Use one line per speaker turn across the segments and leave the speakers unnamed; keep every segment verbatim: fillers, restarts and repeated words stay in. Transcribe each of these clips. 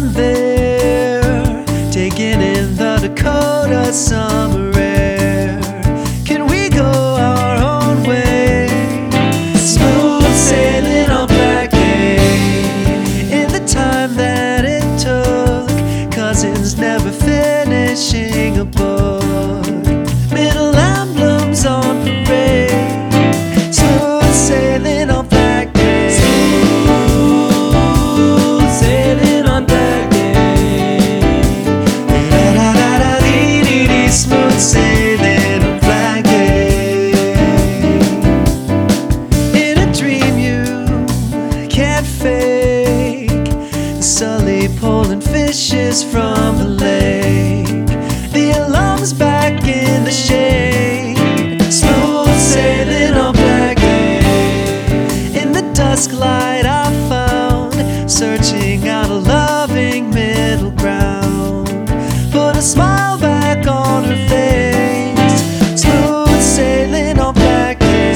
down there, taking in the Dakota summer air. Can we go our own way? Smooth sailing on Blackgate. In the time that it took, cousins never finishing a book. Middle emblems on parade. Smooth sailing on Blackgate. Smooth sailing on Blackgate. Da-da-da-da-dee-dee-dee. Smooth sailing on Blackgate. In a dream you can't fake, Sully pulling fishes from the lake. The alum's back in the shade. Smooth sailing on Blackgate. In the dusk light I found, searching out a loving middle ground. Put a smile back on her face. Smooth sailing on Blackgate.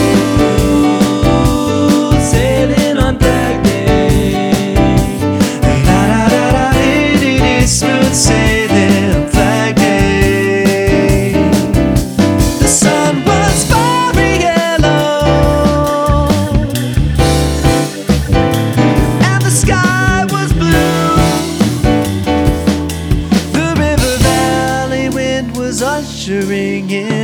Smooth sailing on Blackgate. Da-da-da-da-dee-dee-dee. Smooth sailing on Blackgate. The sun was fiery yellow and the sky was blue. The river valley wind was ushering in